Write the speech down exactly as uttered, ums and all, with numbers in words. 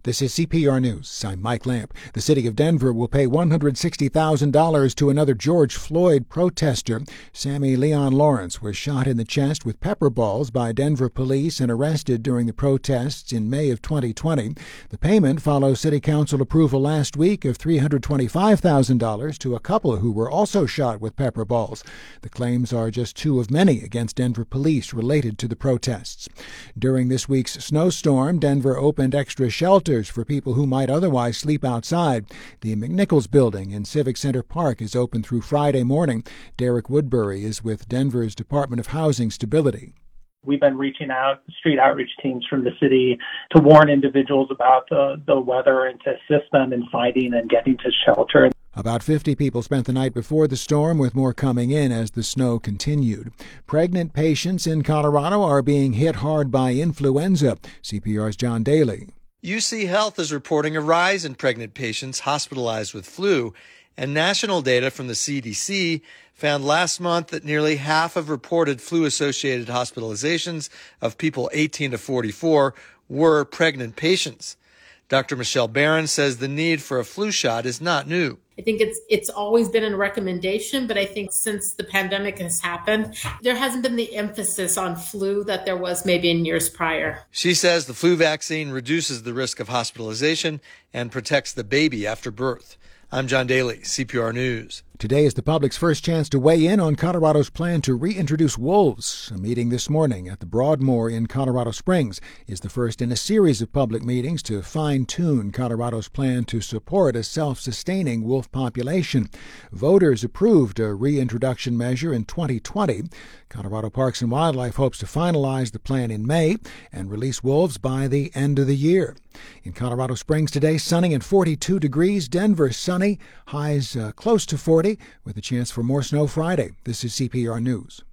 This is C P R News. I'm Mike Lamp. The city of Denver will pay one hundred sixty thousand dollars to another George Floyd protester. Sammy Leon Lawrence was shot in the chest with pepper balls by Denver police and arrested during the protests in May of twenty twenty. The payment follows city council approval last week of three hundred twenty-five thousand dollars to a couple who were also shot with pepper balls. The claims are just two of many against Denver police related to the protests. During this week's snowstorm, Denver opened extra shelters for people who might otherwise sleep outside. The McNichols Building in Civic Center Park is open through Friday morning. Derek Woodbury is with Denver's Department of Housing Stability. We've been reaching out, street outreach teams from the city, to warn individuals about the, the weather and to assist them in finding and getting to shelter. About fifty people spent the night before the storm, with more coming in as the snow continued. Pregnant patients in Colorado are being hit hard by influenza. C P R's John Daly. U C Health is reporting a rise in pregnant patients hospitalized with flu, and national data from the C D C found last month that nearly half of reported flu-associated hospitalizations of people eighteen to forty-four were pregnant patients. Doctor Michelle Barron says the need for a flu shot is not new. I think it's it's always been a recommendation, but I think since the pandemic has happened, there hasn't been the emphasis on flu that there was maybe in years prior. She says the flu vaccine reduces the risk of hospitalization and protects the baby after birth. I'm John Daly, C P R News. Today is the public's first chance to weigh in on Colorado's plan to reintroduce wolves. A meeting this morning at the Broadmoor in Colorado Springs is the first in a series of public meetings to fine-tune Colorado's plan to support a self-sustaining wolf population. Voters approved a reintroduction measure in twenty twenty. Colorado Parks and Wildlife hopes to finalize the plan in May and release wolves by the end of the year. In Colorado Springs today, sunny and forty-two degrees. Denver, sunny, highs uh, close to forty, with a chance for more snow Friday. This is C P R News.